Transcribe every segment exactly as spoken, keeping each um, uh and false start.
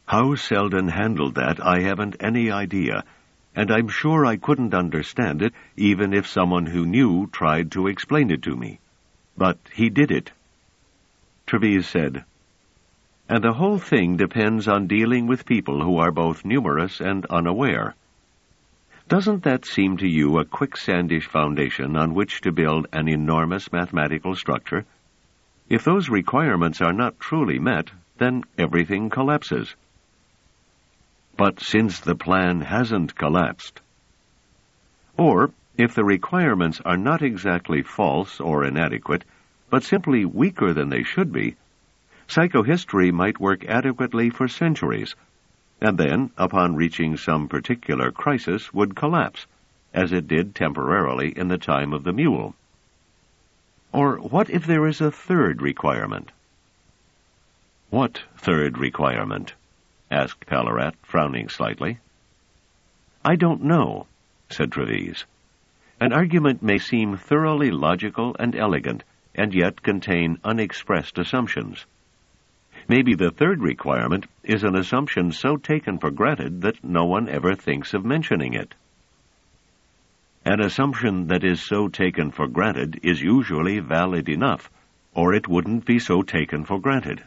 How Selden handled that, I haven't any idea, and I'm sure I couldn't understand it even if someone who knew tried to explain it to me. But he did it. Treves said, "And the whole thing depends on dealing with people who are both numerous and unaware. Doesn't that seem to you a quicksandish foundation on which to build an enormous mathematical structure? If those requirements are not truly met, then everything collapses." "But since the plan hasn't collapsed." "Or, if the requirements are not exactly false or inadequate, but simply weaker than they should be, psychohistory might work adequately for centuries, and then, upon reaching some particular crisis, would collapse, as it did temporarily in the time of the mule. Or what if there is a third requirement?" "What third requirement?" asked Palarat, frowning slightly. "I don't know," said Treves. "An argument may seem thoroughly logical and elegant, and yet contain unexpressed assumptions. Maybe the third requirement is an assumption so taken for granted that no one ever thinks of mentioning it." "An assumption that is so taken for granted is usually valid enough, or it wouldn't be so taken for granted."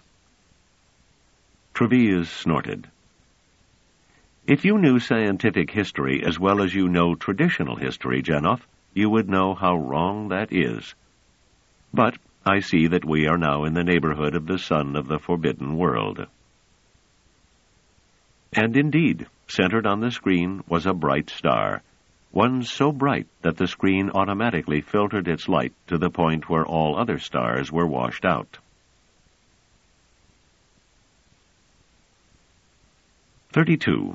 Treves snorted. "If you knew scientific history as well as you know traditional history, Janoff, you would know how wrong that is. But I see that we are now in the neighborhood of the sun of the forbidden world." And indeed, centered on the screen was a bright star, one so bright that the screen automatically filtered its light to the point where all other stars were washed out. thirty-two.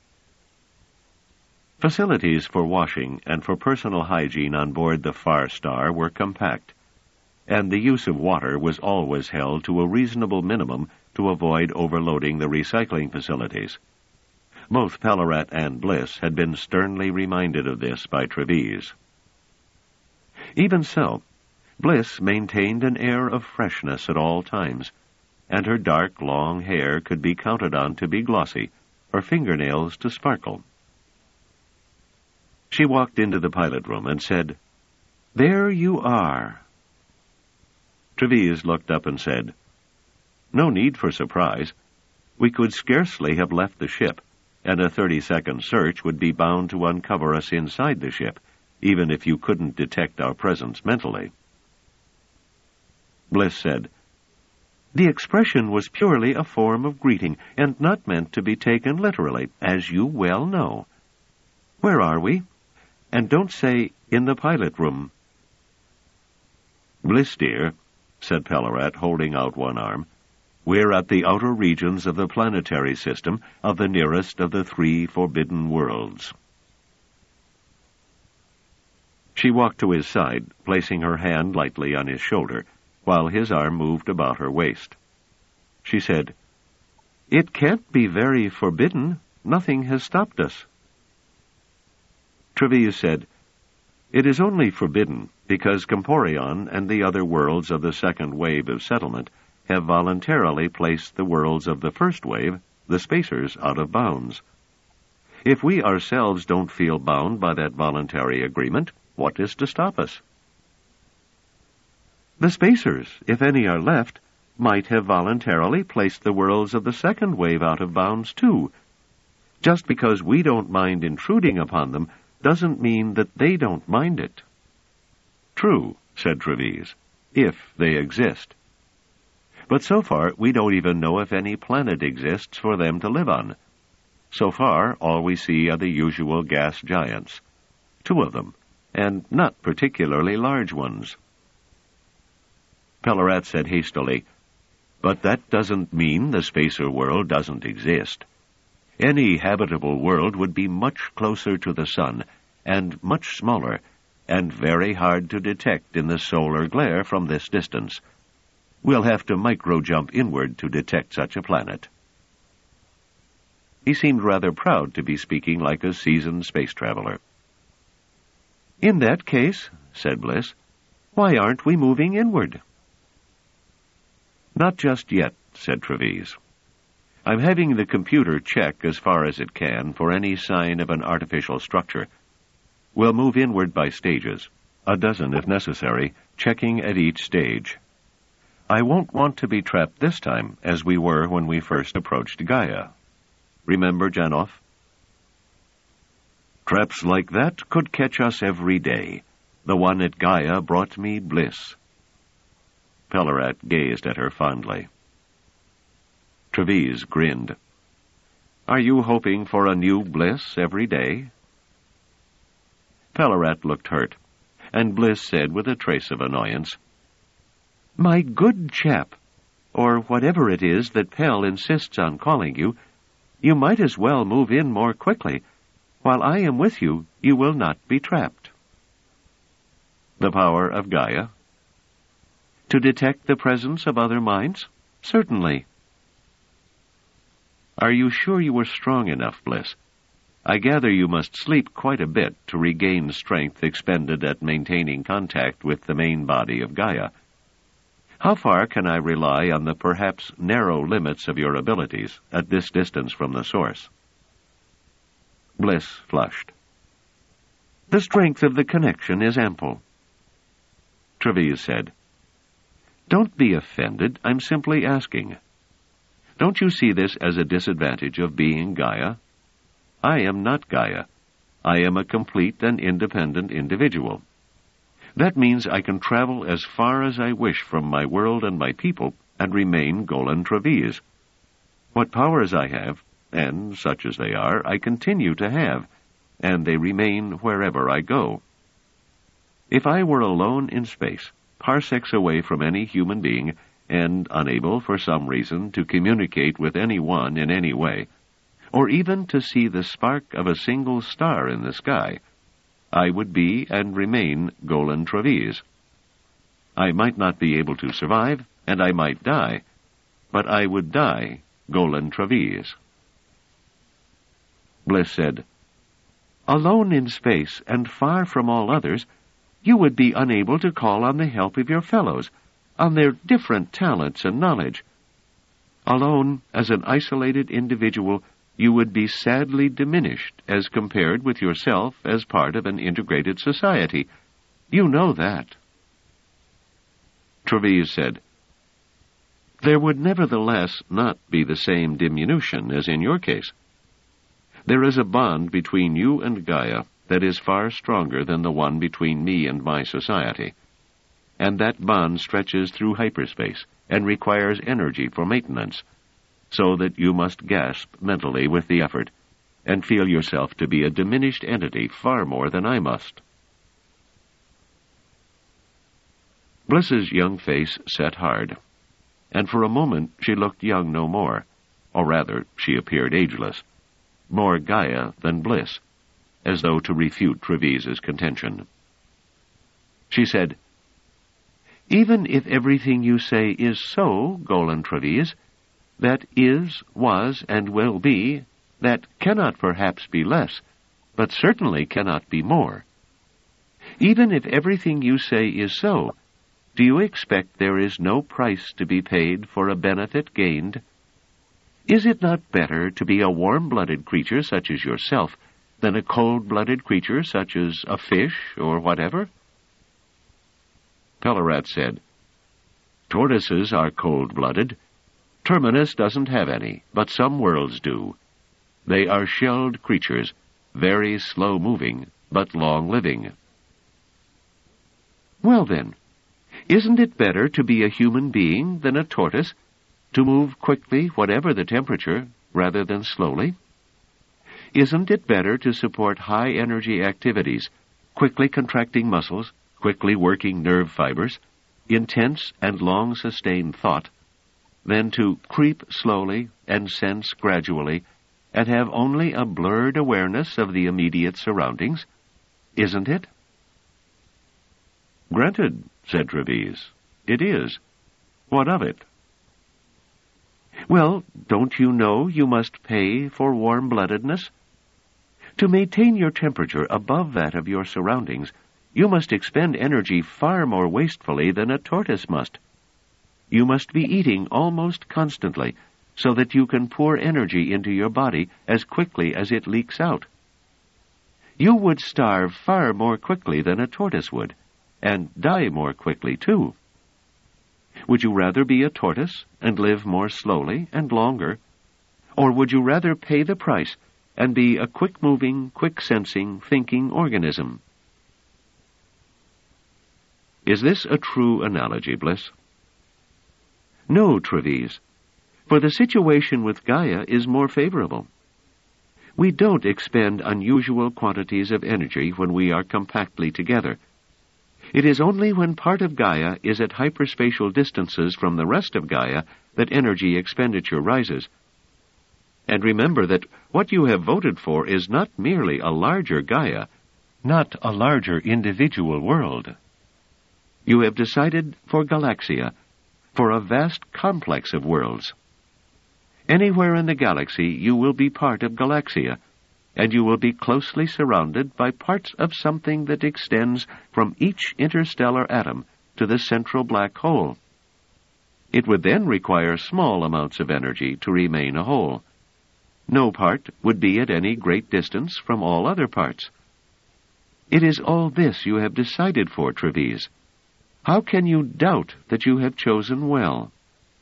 Facilities for washing and for personal hygiene on board the Far Star were compact, and the use of water was always held to a reasonable minimum to avoid overloading the recycling facilities. Both Palarat and Bliss had been sternly reminded of this by Treves. Even so, Bliss maintained an air of freshness at all times, and her dark, long hair could be counted on to be glossy, her fingernails to sparkle. She walked into the pilot room and said, "There you are." Treves looked up and said, "No need for surprise. We could scarcely have left the ship, and a thirty-second search would be bound to uncover us inside the ship, even if you couldn't detect our presence mentally." Bliss said, "The expression was purely a form of greeting, and not meant to be taken literally, as you well know. Where are we? And don't say, in the pilot room." "Bliss, dear," said Palarat, holding out one arm, "we're at the outer regions of the planetary system of the nearest of the three forbidden worlds." She walked to his side, placing her hand lightly on his shoulder, while his arm moved about her waist. She said, "It can't be very forbidden. Nothing has stopped us." Treves said, "It is only forbidden because Comporion and the other worlds of the second wave of settlement have voluntarily placed the worlds of the first wave, the Spacers, out of bounds. If we ourselves don't feel bound by that voluntary agreement, what is to stop us?" "The Spacers, if any are left, might have voluntarily placed the worlds of the second wave out of bounds, too. Just because we don't mind intruding upon them doesn't mean that they don't mind it." "True," said Treves, "if they exist. But so far we don't even know if any planet exists for them to live on. So far all we see are the usual gas giants, two of them, and not particularly large ones." Palarat said hastily, "But that doesn't mean the Spacer world doesn't exist. Any habitable world would be much closer to the sun, and much smaller, and very hard to detect in the solar glare from this distance. We'll have to micro-jump inward to detect such a planet." He seemed rather proud to be speaking like a seasoned space traveler. "In that case," said Bliss, "why aren't we moving inward?" "Not just yet," said Treves. I'm having the computer check as far as it can for any sign of an artificial structure. We'll move inward by stages, a dozen if necessary, checking at each stage. I won't want to be trapped this time, as we were when we first approached Gaia. Remember, Janov? Traps like that could catch us every day. The one at Gaia brought me bliss. Pellerat gazed at her fondly. Treves grinned. Are you hoping for a new bliss every day? Pellerat looked hurt, and Bliss said with a trace of annoyance, My good chap, or whatever it is that Pell insists on calling you, you might as well move in more quickly. While I am with you, you will not be trapped. The power of Gaia? To detect the presence of other minds? Certainly. Are you sure you were strong enough, Bliss? I gather you must sleep quite a bit to regain strength expended at maintaining contact with the main body of Gaia. How far can I rely on the perhaps narrow limits of your abilities at this distance from the source? Bliss flushed. The strength of the connection is ample. Treves said, Don't be offended. I'm simply asking. Don't you see this as a disadvantage of being Gaia? I am not Gaia. I am a complete and independent individual. That means I can travel as far as I wish from my world and my people and remain Golan Treves. What powers I have, and such as they are, I continue to have, and they remain wherever I go. If I were alone in space, parsecs away from any human being, and unable for some reason to communicate with anyone in any way, or even to see the spark of a single star in the sky, I would be and remain Golan Treves. I might not be able to survive, and I might die, but I would die Golan Treves. Bliss said, Alone in space and far from all others, you would be unable to call on the help of your fellows, on their different talents and knowledge. Alone, as an isolated individual, you would be sadly diminished as compared with yourself as part of an integrated society. You know that. Treves said, There would nevertheless not be the same diminution as in your case. There is a bond between you and Gaia that is far stronger than the one between me and my society. And that bond stretches through hyperspace and requires energy for maintenance, so that you must gasp mentally with the effort and feel yourself to be a diminished entity far more than I must. Bliss's young face set hard, and for a moment she looked young no more, or rather, she appeared ageless, more Gaia than Bliss, as though to refute Treves's contention. She said, Even if everything you say is so, Golan Treves, that is, was, and will be, that cannot perhaps be less, but certainly cannot be more. Even if everything you say is so, do you expect there is no price to be paid for a benefit gained? Is it not better to be a warm-blooded creature such as yourself than a cold-blooded creature such as a fish or whatever? Pellerat said, Tortoises are cold-blooded. Terminus doesn't have any, but some worlds do. They are shelled creatures, very slow-moving, but long-living. Well then, isn't it better to be a human being than a tortoise, to move quickly whatever the temperature, rather than slowly? Isn't it better to support high-energy activities, quickly contracting muscles, quickly working nerve fibers, intense and long-sustained thought, than to creep slowly and sense gradually and have only a blurred awareness of the immediate surroundings? Isn't it? Granted, said Treves. It is. What of it? Well, don't you know you must pay for warm-bloodedness? To maintain your temperature above that of your surroundings, you must expend energy far more wastefully than a tortoise must. You must be eating almost constantly, so that you can pour energy into your body as quickly as it leaks out. You would starve far more quickly than a tortoise would, and die more quickly, too. Would you rather be a tortoise and live more slowly and longer, or would you rather pay the price and be a quick-moving, quick-sensing, thinking organism? Is this a true analogy, Bliss? No, Treves, for the situation with Gaia is more favorable. We don't expend unusual quantities of energy when we are compactly together. It is only when part of Gaia is at hyperspatial distances from the rest of Gaia that energy expenditure rises. And remember that what you have voted for is not merely a larger Gaia, not a larger individual world. You have decided for Galaxia, for a vast complex of worlds. Anywhere in the galaxy you will be part of Galaxia, and you will be closely surrounded by parts of something that extends from each interstellar atom to the central black hole. It would then require small amounts of energy to remain a whole. No part would be at any great distance from all other parts. It is all this you have decided for, Treves. How can you doubt that you have chosen well?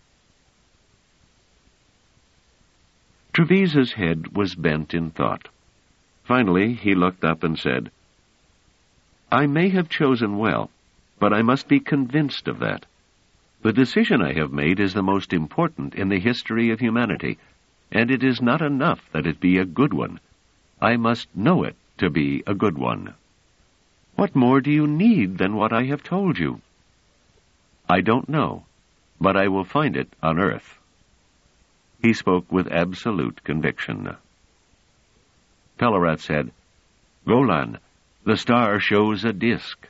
Treves's head was bent in thought. Finally, he looked up and said, I may have chosen well, but I must be convinced of that. The decision I have made is the most important in the history of humanity, and it is not enough that it be a good one. I must know it to be a good one. What more do you need than what I have told you? I don't know, but I will find it on Earth. He spoke with absolute conviction. Pellerat said, Golan, the star shows a disk.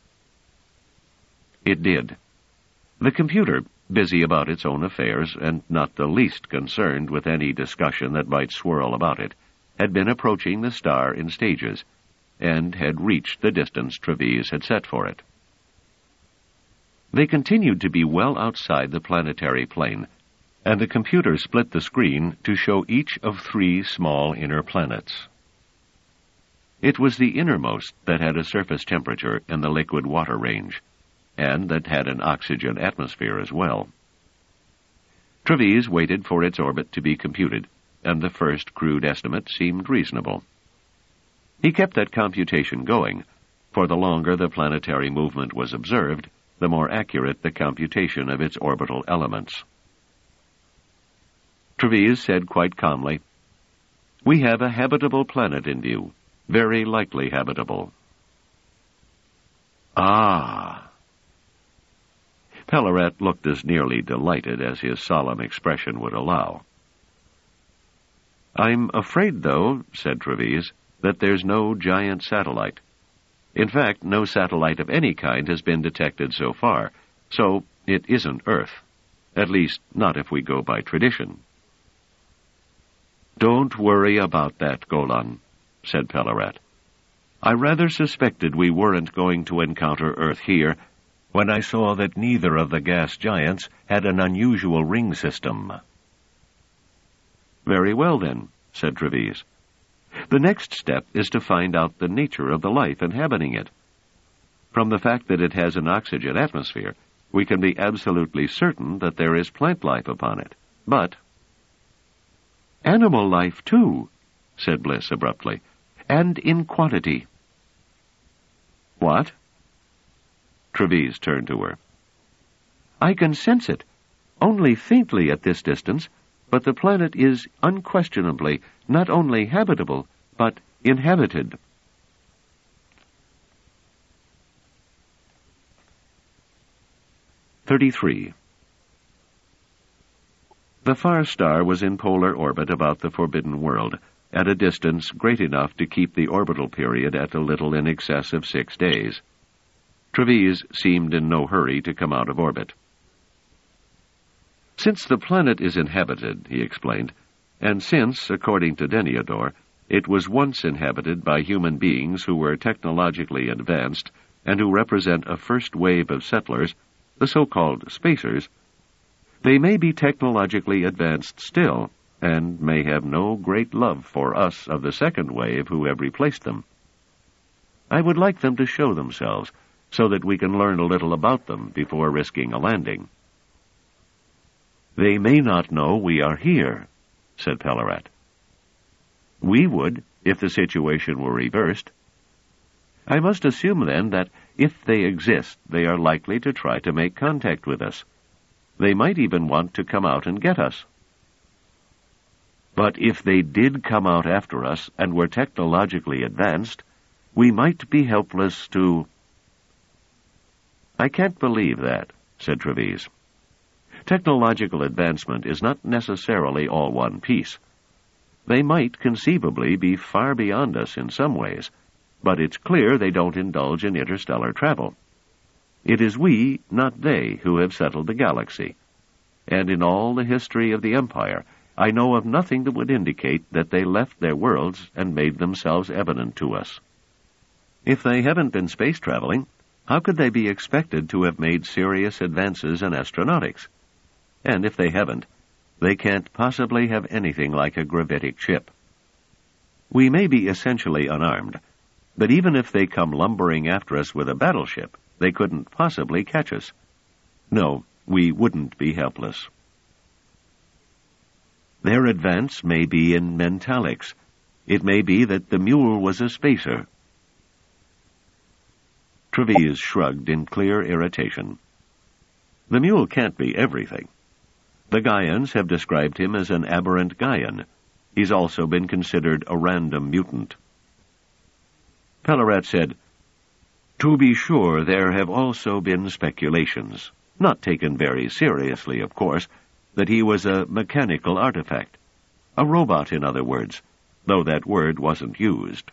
It did. The computer, busy about its own affairs and not the least concerned with any discussion that might swirl about it, had been approaching the star in stages, and had reached the distance Treves had set for it. They continued to be well outside the planetary plane, and the computer split the screen to show each of three small inner planets. It was the innermost that had a surface temperature in the liquid water range, and that had an oxygen atmosphere as well. Treves waited for its orbit to be computed, and the first crude estimate seemed reasonable. He kept that computation going, for the longer the planetary movement was observed, the more accurate the computation of its orbital elements. Treves said quite calmly, We have a habitable planet in view, very likely habitable. Ah! Pellerat looked as nearly delighted as his solemn expression would allow. I'm afraid, though, said Treves, that there's no giant satellite. In fact, no satellite of any kind has been detected so far, so it isn't Earth. At least, not if we go by tradition. Don't worry about that, Golan, said Pellerat. I rather suspected we weren't going to encounter Earth here when I saw that neither of the gas giants had an unusual ring system. Very well, then, said Treves. The next step is to find out the nature of the life inhabiting it. From the fact that it has an oxygen atmosphere, we can be absolutely certain that there is plant life upon it. But animal life, too, said Bliss abruptly, and in quantity. What? Treves turned to her. I can sense it, only faintly at this distance, but the planet is unquestionably not only habitable, but inhabited. Thirty-three. The far star was in polar orbit about the Forbidden World, at a distance great enough to keep the orbital period at a little in excess of six days. Treves seemed in no hurry to come out of orbit. Since the planet is inhabited, he explained, and since, according to Deniodor, it was once inhabited by human beings who were technologically advanced and who represent a first wave of settlers, the so-called spacers, They may be technologically advanced still, and may have no great love for us of the second wave who have replaced them. I would like them to show themselves, so that we can learn a little about them before risking a landing. They may not know we are here, said Pellerat. We would, if the situation were reversed. I must assume, then, that if they exist, they are likely to try to make contact with us. They might even want to come out and get us. But if they did come out after us and were technologically advanced, we might be helpless to... I can't believe that, said Treves. Technological advancement is not necessarily all one piece. They might conceivably be far beyond us in some ways, but it's clear they don't indulge in interstellar travel. It is we, not they, who have settled the galaxy. And in all the history of the Empire, I know of nothing that would indicate that they left their worlds and made themselves evident to us. If they haven't been space traveling, how could they be expected to have made serious advances in astronautics? And if they haven't, they can't possibly have anything like a gravitic ship. We may be essentially unarmed, but even if they come lumbering after us with a battleship, they couldn't possibly catch us. No, we wouldn't be helpless. Their advance may be in mentalics. It may be that the mule was a spacer. Treves shrugged in clear irritation. The mule can't be everything. The Gaians have described him as an aberrant Gaian. He's also been considered a random mutant. Pellerat said, To be sure, there have also been speculations, not taken very seriously, of course, that he was a mechanical artifact. A robot, in other words, though that word wasn't used.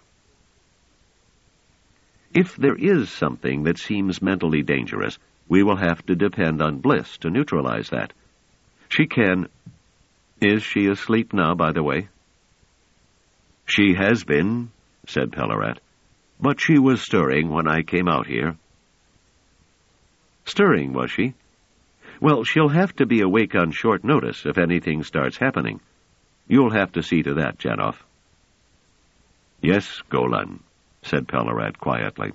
If there is something that seems mentally dangerous, we will have to depend on Bliss to neutralize that. She can... Is she asleep now, by the way? She has been, said Pellerat, but she was stirring when I came out here. Stirring, was she? Well, she'll have to be awake on short notice if anything starts happening. You'll have to see to that, Janov. Yes, Golan, said Pellerat quietly.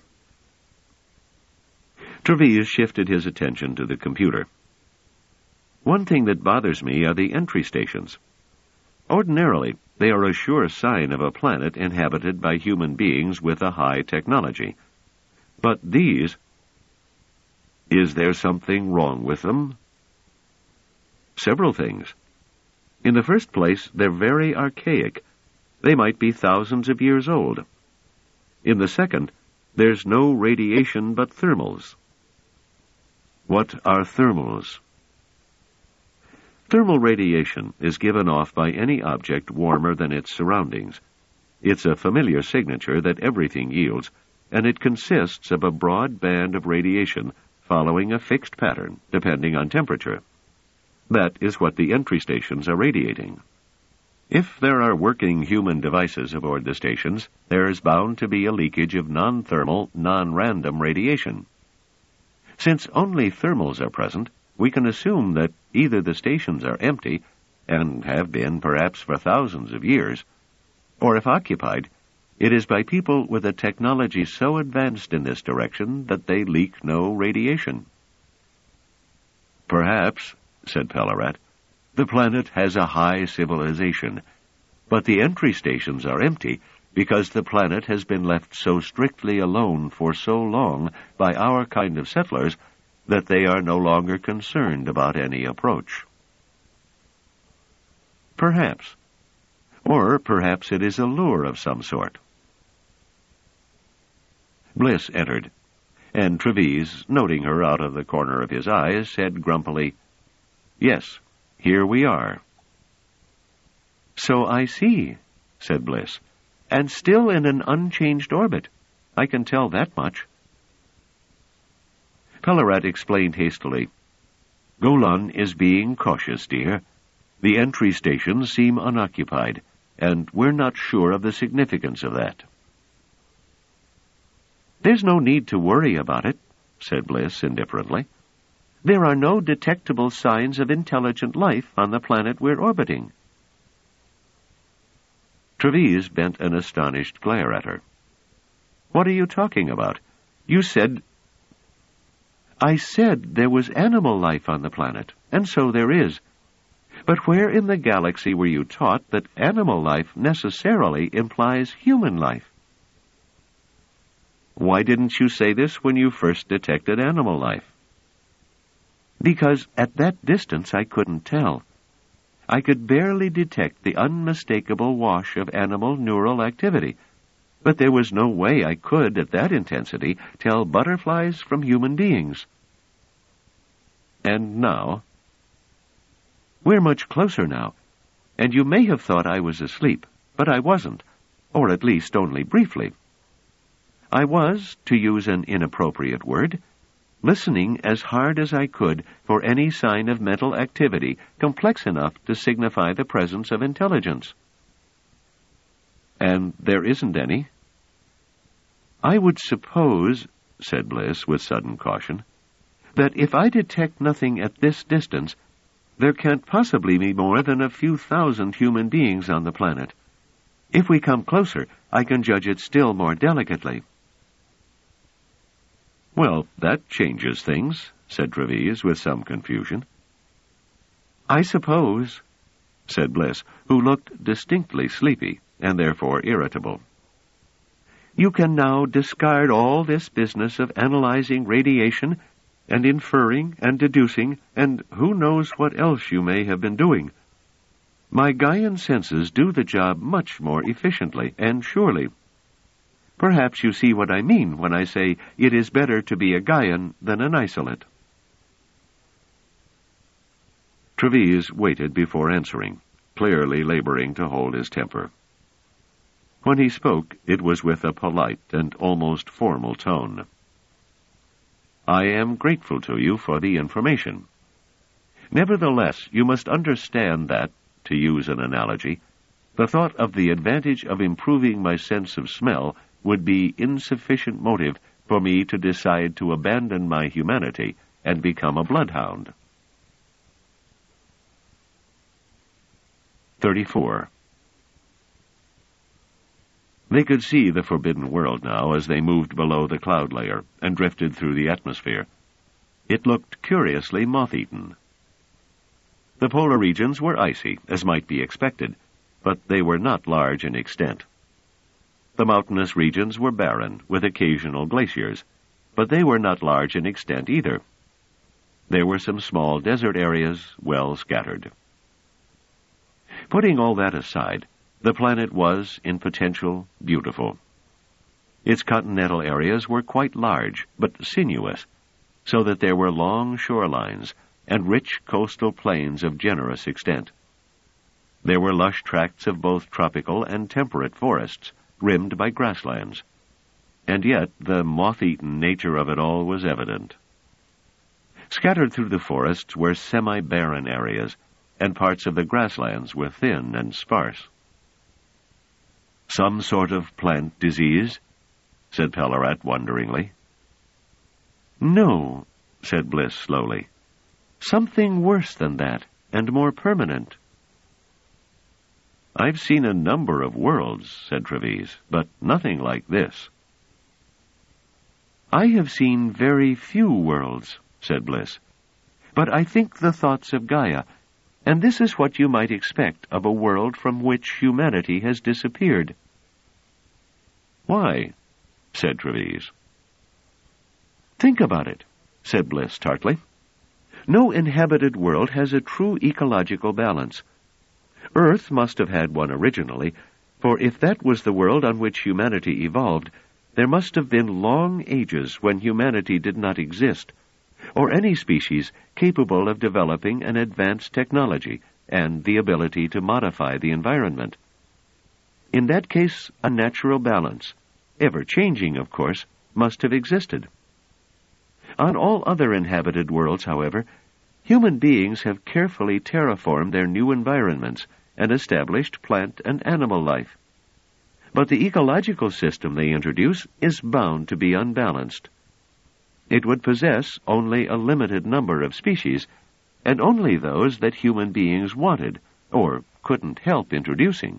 Treves shifted his attention to the computer. One thing that bothers me are the entry stations. Ordinarily, they are a sure sign of a planet inhabited by human beings with a high technology. But these... Is there something wrong with them? Several things. In the first place, they're very archaic. They might be thousands of years old. In the second, there's no radiation but thermals. What are thermals? Thermal radiation is given off by any object warmer than its surroundings. It's a familiar signature that everything yields, and it consists of a broad band of radiation following a fixed pattern, depending on temperature. That is what the entry stations are radiating. If there are working human devices aboard the stations, there is bound to be a leakage of non-thermal, non-random radiation. Since only thermals are present, we can assume that either the stations are empty, and have been perhaps for thousands of years, or if occupied, it is by people with a technology so advanced in this direction that they leak no radiation. Perhaps, said Pellerat, the planet has a high civilization, but the entry stations are empty because the planet has been left so strictly alone for so long by our kind of settlers that they are no longer concerned about any approach. Perhaps. Or perhaps it is a lure of some sort. Bliss entered, and Treves, noting her out of the corner of his eyes, said grumpily, Yes, here we are. So I see, said Bliss, and still in an unchanged orbit. I can tell that much. Pellerat explained hastily, Golan is being cautious, dear. The entry stations seem unoccupied, and we're not sure of the significance of that. There's no need to worry about it, said Bliss indifferently. There are no detectable signs of intelligent life on the planet we're orbiting." Treves bent an astonished glare at her. "What are you talking about? You said—" "I said there was animal life on the planet, and so there is. But where in the galaxy were you taught that animal life necessarily implies human life?" "Why didn't you say this when you first detected animal life?" "Because at that distance I couldn't tell. I could barely detect the unmistakable wash of animal neural activity, but there was no way I could, at that intensity, tell butterflies from human beings." "And now?" "We're much closer now, and you may have thought I was asleep, but I wasn't, or at least only briefly. I was, to use an inappropriate word, listening as hard as I could for any sign of mental activity complex enough to signify the presence of intelligence." "And there isn't any?" "I would suppose," said Bliss with sudden caution, "that if I detect nothing at this distance, there can't possibly be more than a few thousand human beings on the planet. If we come closer, I can judge it still more delicately." "Well, that changes things," said Treves with some confusion. "I suppose," said Bliss, who looked distinctly sleepy and therefore irritable. "You can now discard all this business of analyzing radiation and inferring and deducing and who knows what else you may have been doing. My Gaian senses do the job much more efficiently and surely. Perhaps you see what I mean when I say it is better to be a Gaian than an isolate." Treves waited before answering, clearly laboring to hold his temper. When he spoke, it was with a polite and almost formal tone. "I am grateful to you for the information. Nevertheless, you must understand that, to use an analogy, the thought of the advantage of improving my sense of smell would be insufficient motive for me to decide to abandon my humanity and become a bloodhound." thirty-four. They could see the forbidden world now as they moved below the cloud layer and drifted through the atmosphere. It looked curiously moth-eaten. The polar regions were icy, as might be expected, but they were not large in extent. The mountainous regions were barren, with occasional glaciers, but they were not large in extent either. There were some small desert areas, well scattered. Putting all that aside, the planet was, in potential, beautiful. Its continental areas were quite large, but sinuous, so that there were long shorelines and rich coastal plains of generous extent. There were lush tracts of both tropical and temperate forests, rimmed by grasslands. And yet the moth-eaten nature of it all was evident. Scattered through the forests were semi-barren areas, and parts of the grasslands were thin and sparse. "Some sort of plant disease?" said Pellerat wonderingly. "No," said Bliss slowly. "Something worse than that, and more permanent." "I've seen a number of worlds," said Treves, "but nothing like this." "I have seen very few worlds," said Bliss, "but I think the thoughts of Gaia, and this is what you might expect of a world from which humanity has disappeared." "Why?" said Treves. "Think about it," said Bliss tartly. "No inhabited world has a true ecological balance. Earth must have had one originally, for if that was the world on which humanity evolved, there must have been long ages when humanity did not exist, or any species capable of developing an advanced technology and the ability to modify the environment. In that case, a natural balance, ever-changing, of course, must have existed. On all other inhabited worlds, however, human beings have carefully terraformed their new environments and established plant and animal life. But the ecological system they introduce is bound to be unbalanced. It would possess only a limited number of species, and only those that human beings wanted, or couldn't help introducing.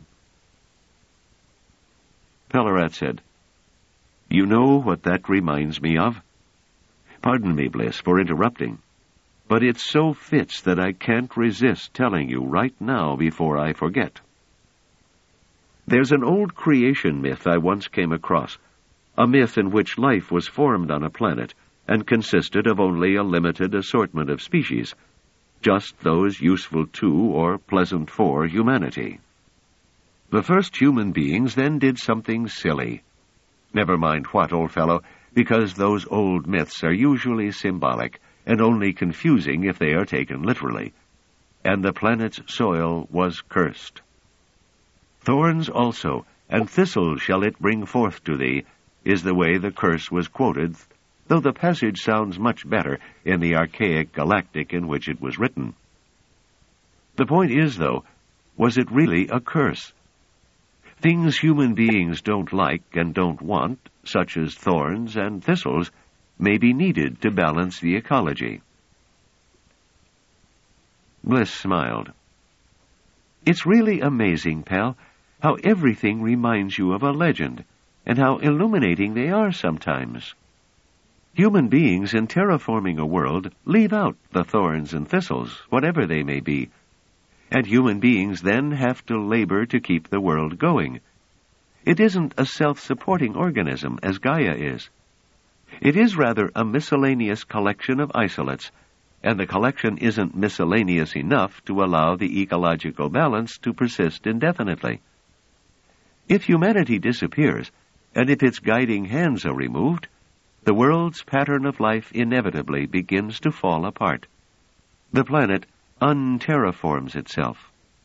Pellarat said, "You know what that reminds me of? Pardon me, Bliss, for interrupting, but it so fits that I can't resist telling you right now before I forget. There's an old creation myth I once came across, a myth in which life was formed on a planet and consisted of only a limited assortment of species, just those useful to or pleasant for humanity. The first human beings then did something silly. Never mind what, old fellow, because those old myths are usually symbolic and only confusing if they are taken literally. And the planet's soil was cursed. Thorns also, and thistles shall it bring forth to thee, is the way the curse was quoted, though the passage sounds much better in the archaic galactic in which it was written. The point is, though, was it really a curse? Things human beings don't like and don't want, such as thorns and thistles, may be needed to balance the ecology." Bliss smiled. "It's really amazing, pal, how everything reminds you of a legend, and how illuminating they are sometimes. Human beings in terraforming a world leave out the thorns and thistles, whatever they may be, and human beings then have to labor to keep the world going. It isn't a self-supporting organism, as Gaia is. It is rather a miscellaneous collection of isolates, and the collection isn't miscellaneous enough to allow the ecological balance to persist indefinitely. If humanity disappears, and if its guiding hands are removed, the world's pattern of life inevitably begins to fall apart. The planet unterraforms itself."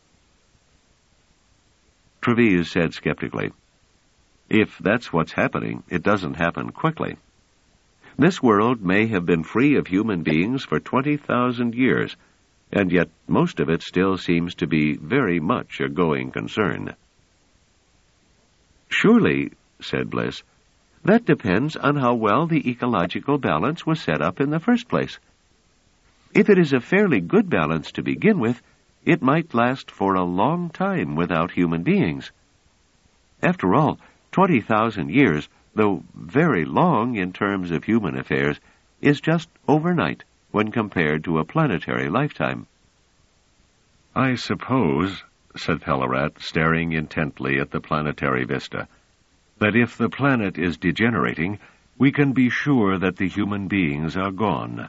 Treves said skeptically, "If that's what's happening, it doesn't happen quickly. This world may have been free of human beings for twenty thousand years, and yet most of it still seems to be very much a going concern." "Surely," said Bliss, "that depends on how well the ecological balance was set up in the first place. If it is a fairly good balance to begin with, it might last for a long time without human beings. After all, twenty thousand years, though very long in terms of human affairs, is just overnight when compared to a planetary lifetime." "I suppose," said Pellarat, staring intently at the planetary vista, "that if the planet is degenerating, we can be sure that the human beings are gone."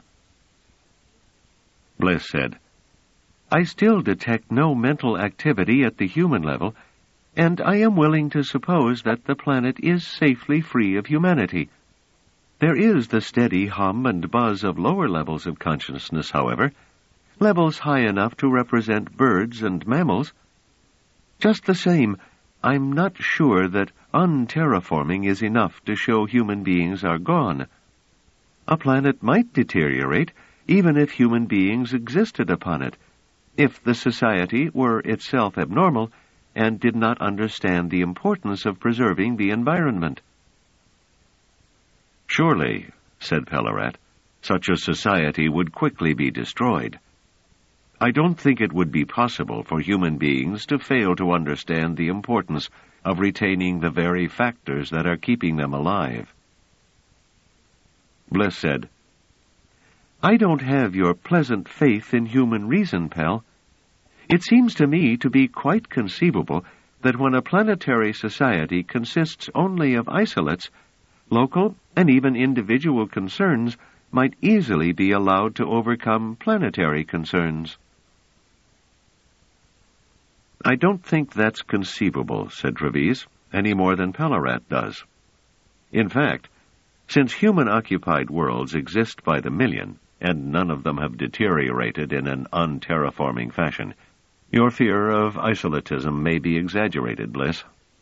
Bliss said, "I still detect no mental activity at the human level, and I am willing to suppose that the planet is safely free of humanity. There is the steady hum and buzz of lower levels of consciousness, however, levels high enough to represent birds and mammals. Just the same, I'm not sure that unterraforming is enough to show human beings are gone. A planet might deteriorate even if human beings existed upon it, if the society were itself abnormal and did not understand the importance of preserving the environment." "Surely," said Pellarat, "such a society would quickly be destroyed. I don't think it would be possible for human beings to fail to understand the importance of retaining the very factors that are keeping them alive." Bliss said, "I don't have your pleasant faith in human reason, pal. It seems to me to be quite conceivable that when a planetary society consists only of isolates, local and even individual concerns might easily be allowed to overcome planetary concerns." "I don't think that's conceivable," said Treves, "any more than Pellarat does. In fact, since human-occupied worlds exist by the million, and none of them have deteriorated in an unterraforming fashion, your fear of isolatism may be exaggerated, Bliss."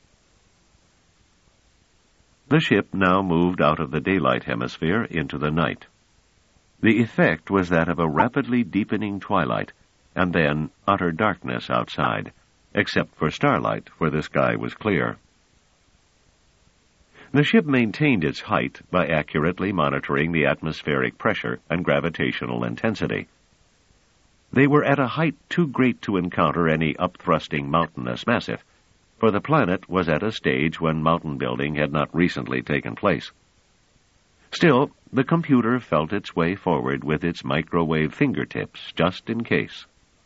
The ship now moved out of the daylight hemisphere into the night. The effect was that of a rapidly deepening twilight, and then utter darkness outside, except for starlight, where the sky was clear. The ship maintained its height by accurately monitoring the atmospheric pressure and gravitational intensity. They were at a height too great to encounter any upthrusting mountainous massif, for the planet was at a stage when mountain building had not recently taken place. Still, the computer felt its way forward with its microwave fingertips, just in case.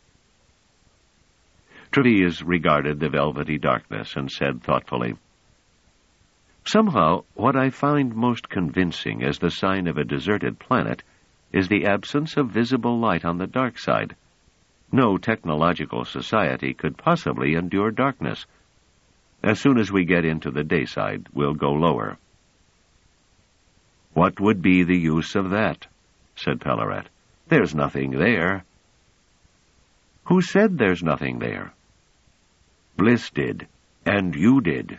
Treves regarded the velvety darkness and said thoughtfully, "Somehow, what I find most convincing as the sign of a deserted planet is the absence of visible light on the dark side. No technological society could possibly endure darkness. As soon as we get into the day side, we'll go lower." "What would be the use of that?" said Pellerat. "There's nothing there." "Who said there's nothing there?" "Bliss did, and you did."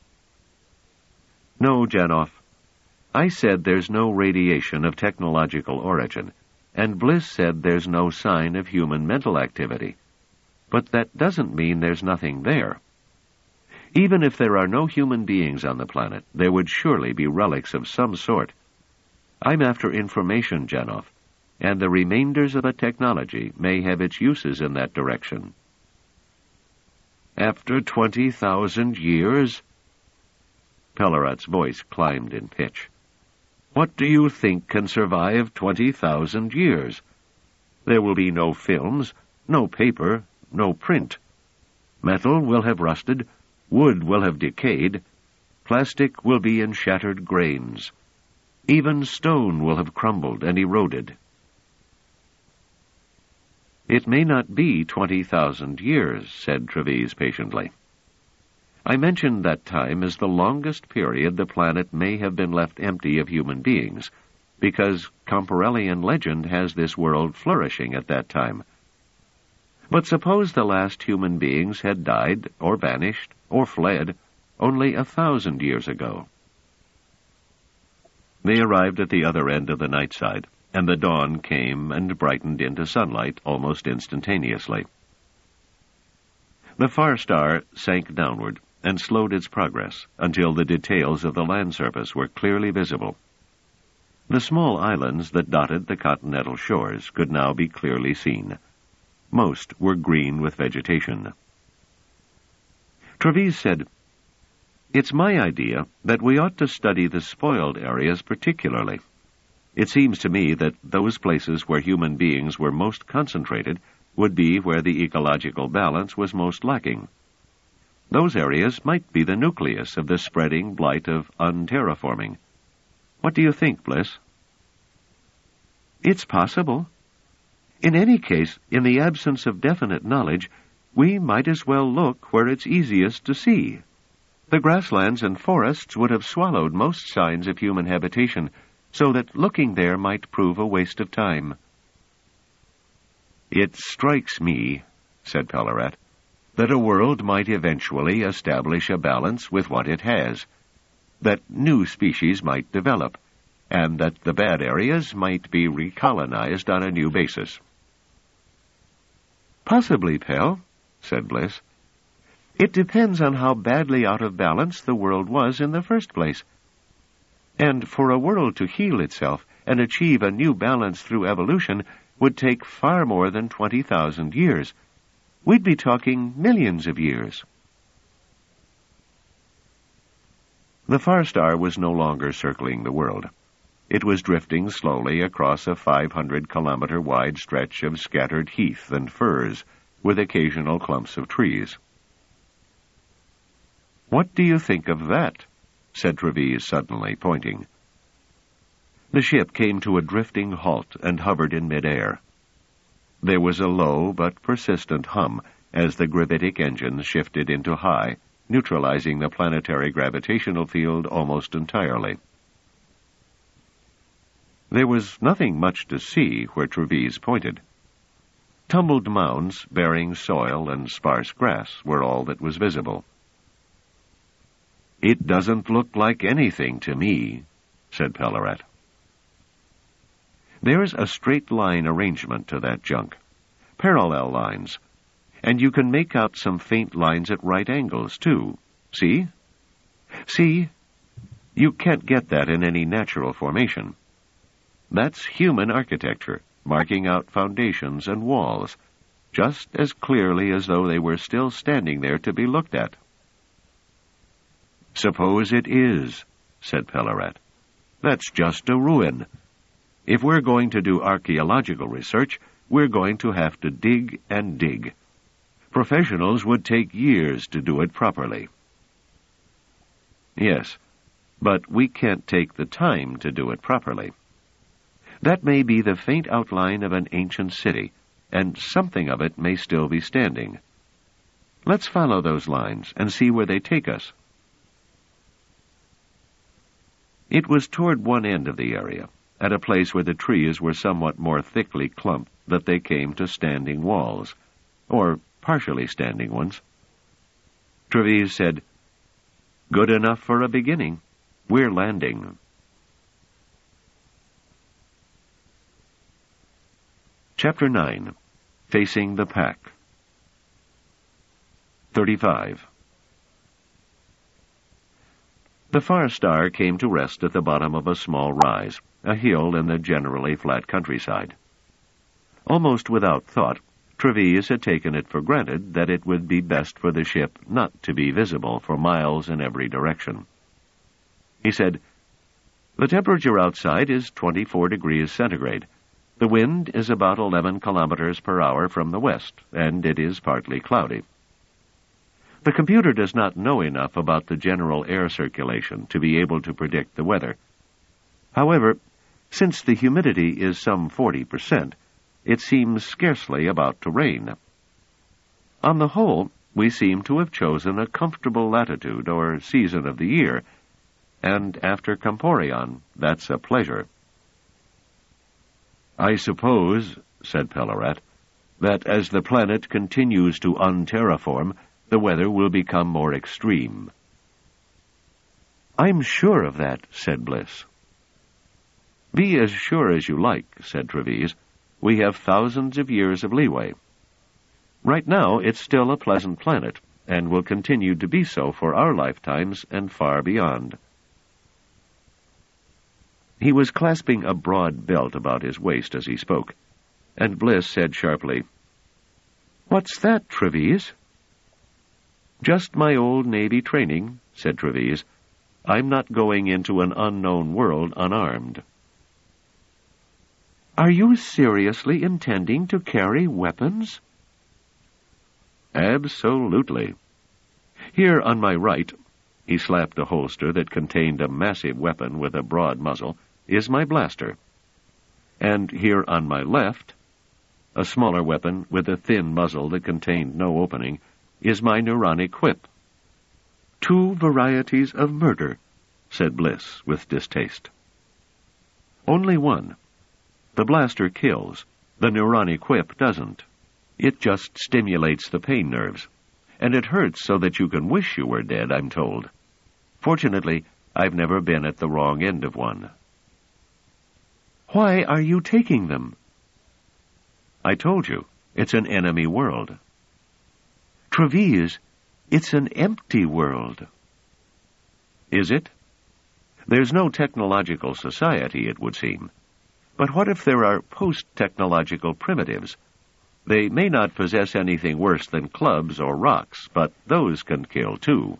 "No, Janoff. I said there's no radiation of technological origin, and Bliss said there's no sign of human mental activity. But that doesn't mean there's nothing there. Even if there are no human beings on the planet, there would surely be relics of some sort. I'm after information, Janoff, and the remainders of a technology may have its uses in that direction." "After twenty thousand years?" Pellerat's voice climbed in pitch. "What do you think can survive twenty thousand years? There will be no films, no paper, no print. Metal will have rusted, wood will have decayed, plastic will be in shattered grains. Even stone will have crumbled and eroded." "It may not be twenty thousand years," said Treves patiently. "I mentioned that time as the longest period the planet may have been left empty of human beings, because Comparellian legend has this world flourishing at that time. But suppose the last human beings had died, or vanished, or fled, only a thousand years ago." They arrived at the other end of the night side, and the dawn came and brightened into sunlight almost instantaneously. The Far Star sank downward and slowed its progress until the details of the land surface were clearly visible. The small islands that dotted the continental shores could now be clearly seen. Most were green with vegetation. Treves said, "It's my idea that we ought to study the spoiled areas particularly. It seems to me that those places where human beings were most concentrated would be where the ecological balance was most lacking. Those areas might be the nucleus of the spreading blight of unterraforming. What do you think, Bliss?" "It's possible. In any case, in the absence of definite knowledge, we might as well look where it's easiest to see. The grasslands and forests would have swallowed most signs of human habitation, so that looking there might prove a waste of time." "It strikes me," said Pellerat, "that a world might eventually establish a balance with what it has, that new species might develop, and that the bad areas might be recolonized on a new basis." "Possibly, Pell," said Bliss. "It depends on how badly out of balance the world was in the first place. And for a world to heal itself and achieve a new balance through evolution would take far more than twenty thousand years. We'd be talking millions of years." The Far Star was no longer circling the world. It was drifting slowly across a five hundred kilometer wide stretch of scattered heath and firs, with occasional clumps of trees. "What do you think of that?" said Treves suddenly, pointing. The ship came to a drifting halt and hovered in midair. There was a low but persistent hum as the gravitic engines shifted into high, neutralizing the planetary gravitational field almost entirely. There was nothing much to see where Treves pointed. Tumbled mounds bearing soil and sparse grass were all that was visible. "It doesn't look like anything to me," said Pellerat. "There's a straight line arrangement to that junk. Parallel lines. And you can make out some faint lines at right angles, too. See? See? You can't get that in any natural formation. That's human architecture, marking out foundations and walls, just as clearly as though they were still standing there to be looked at. "Suppose it is," said Pellarat. "That's just a ruin. If we're going to do archaeological research, we're going to have to dig and dig. Professionals would take years to do it properly." "Yes, but we can't take the time to do it properly. That may be the faint outline of an ancient city, and something of it may still be standing. Let's follow those lines and see where they take us." It was toward one end of the area, at a place where the trees were somewhat more thickly clumped, that they came to standing walls, or partially standing ones. Treves said, "Good enough for a beginning. We're landing." Chapter nine. Facing the Pack. thirty-five. The Far Star came to rest at the bottom of a small rise, a hill in the generally flat countryside. Almost without thought, Treves had taken it for granted that it would be best for the ship not to be visible for miles in every direction. He said, "The temperature outside is twenty-four degrees centigrade. The wind is about eleven kilometers per hour from the west, and it is partly cloudy. The computer does not know enough about the general air circulation to be able to predict the weather. However, since the humidity is some forty percent, it seems scarcely about to rain. On the whole, we seem to have chosen a comfortable latitude or season of the year, and after Camporion, that's a pleasure." "I suppose," said Pellarat, "that as the planet continues to unterraform, the weather will become more extreme." "I'm sure of that," said Bliss. "Be as sure as you like," said Treves. "We have thousands of years of leeway. Right now, it's still a pleasant planet, and will continue to be so for our lifetimes and far beyond." He was clasping a broad belt about his waist as he spoke, and Bliss said sharply, "What's that, Treves?" "Just my old Navy training," said Treves. "I'm not going into an unknown world unarmed." "Are you seriously intending to carry weapons?" "Absolutely. Here on my right," he slapped a holster that contained a massive weapon with a broad muzzle, "is my blaster. And here on my left, a smaller weapon with a thin muzzle that contained no opening, is my neuronic whip." "Two varieties of murder," said Bliss with distaste. "Only one. The blaster kills. The neuronic whip doesn't. It just stimulates the pain nerves. And it hurts so that you can wish you were dead, I'm told. Fortunately, I've never been at the wrong end of one." "Why are you taking them?" "I told you, it's an enemy world." "Treves, it's an empty world." "Is it? There's no technological society, it would seem. But what if there are post-technological primitives? They may not possess anything worse than clubs or rocks, but those can kill too."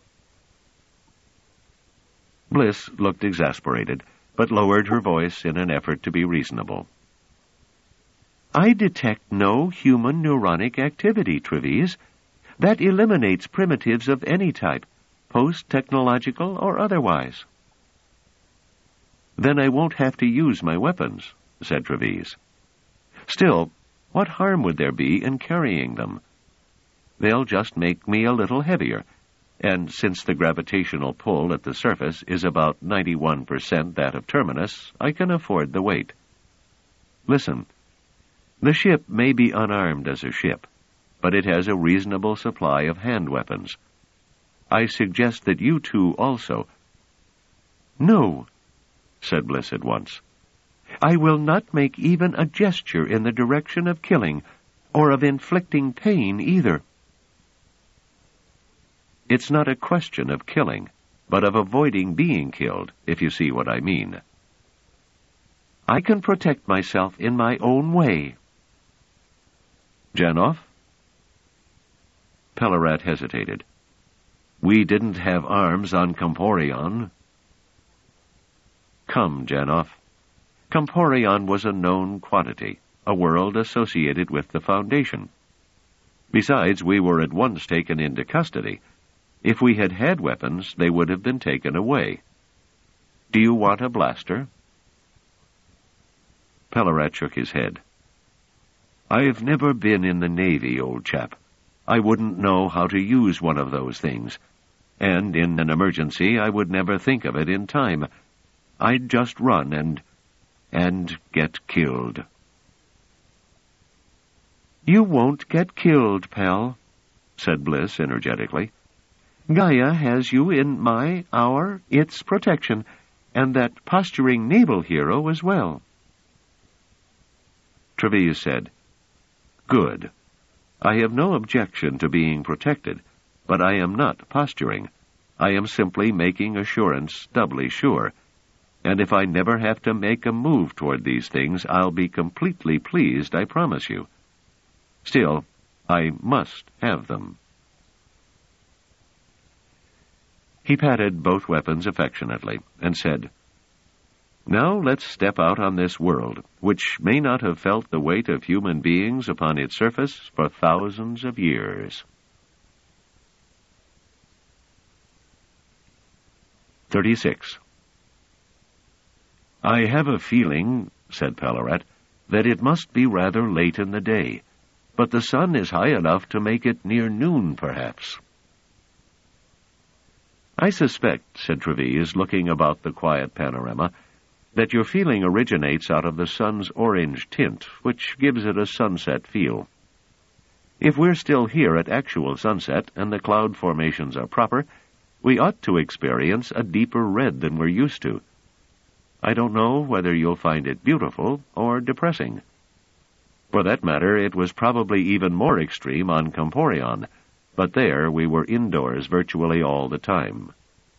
Bliss looked exasperated, but lowered her voice in an effort to be reasonable. "I detect no human neuronic activity, Treves. That eliminates primitives of any type, post-technological or otherwise." "Then I won't have to use my weapons," said Treves. "Still, what harm would there be in carrying them? They'll just make me a little heavier, and since the gravitational pull at the surface is about ninety-one percent that of Terminus, I can afford the weight. Listen, the ship may be unarmed as a ship, but it has a reasonable supply of hand weapons. I suggest that you two also—" "No," said Bliss at once. "I will not make even a gesture in the direction of killing, or of inflicting pain either." "It's not a question of killing, but of avoiding being killed, if you see what I mean. I can protect myself in my own way. Janov? Pellarat hesitated. We didn't have arms on Comporion. Come, Janov. Comporion was a known quantity, a world associated with the Foundation. Besides, we were at once taken into custody. If we had had weapons, they would have been taken away. Do you want a blaster? Pellarat shook his head. I've never been in the Navy, old chap. I wouldn't know how to use one of those things. And in an emergency, I would never think of it in time. I'd just run and... and get killed. You won't get killed, pal, said Bliss energetically. Gaia has you in my, our, its protection, and that posturing naval hero as well. Treves said, Good. I have no objection to being protected, but I am not posturing. I am simply making assurance doubly sure. And if I never have to make a move toward these things, I'll be completely pleased, I promise you. Still, I must have them. He patted both weapons affectionately and said, Now let's step out on this world, which may not have felt the weight of human beings upon its surface for thousands of years. thirty-six. I have a feeling, said Pellarat, that it must be rather late in the day, but the sun is high enough to make it near noon, perhaps. I suspect, said Treves, looking about the quiet panorama, that your feeling originates out of the sun's orange tint, which gives it a sunset feel. If we're still here at actual sunset and the cloud formations are proper, we ought to experience a deeper red than we're used to. I don't know whether you'll find it beautiful or depressing. For that matter, it was probably even more extreme on Comporion, but there we were indoors virtually all the time.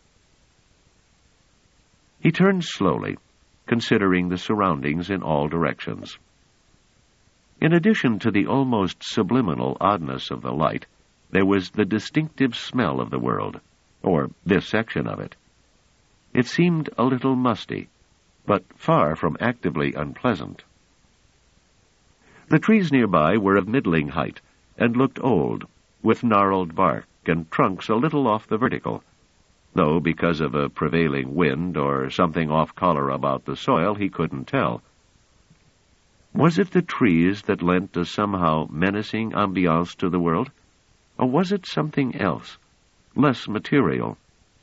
He turned slowly, considering the surroundings in all directions. In addition to the almost subliminal oddness of the light, there was the distinctive smell of the world, or this section of it. It seemed a little musty, but far from actively unpleasant. The trees nearby were of middling height and looked old, with gnarled bark and trunks a little off the vertical, though because of a prevailing wind or something off-color about the soil he couldn't tell. Was it the trees that lent a somehow menacing ambiance to the world, or was it something else, less material?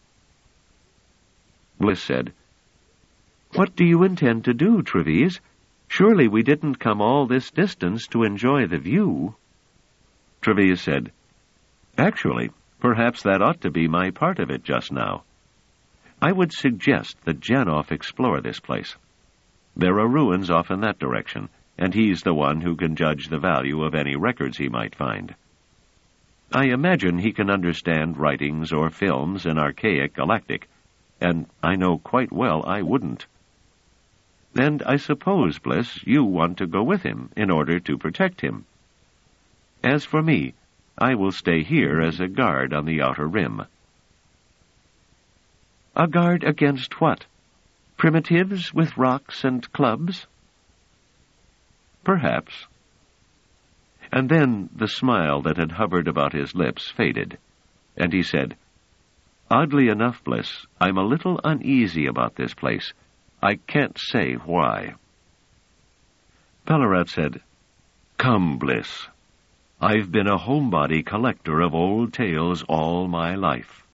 Bliss said, What do you intend to do, Treves? Surely we didn't come all this distance to enjoy the view. Treves said, Actually, perhaps that ought to be my part of it just now. I would suggest that Janov explore this place. There are ruins off in that direction, and he's the one who can judge the value of any records he might find. I imagine he can understand writings or films in archaic galactic, and I know quite well I wouldn't. And I suppose, Bliss, you want to go with him in order to protect him. As for me, I will stay here as a guard on the outer rim. A guard against what? Primitives with rocks and clubs? Perhaps. And then the smile that had hovered about his lips faded, and he said, Oddly enough, Bliss, I'm a little uneasy about this place. I can't say why. Pellarat said, Come, Bliss. I've been a homebody collector of old tales all my life.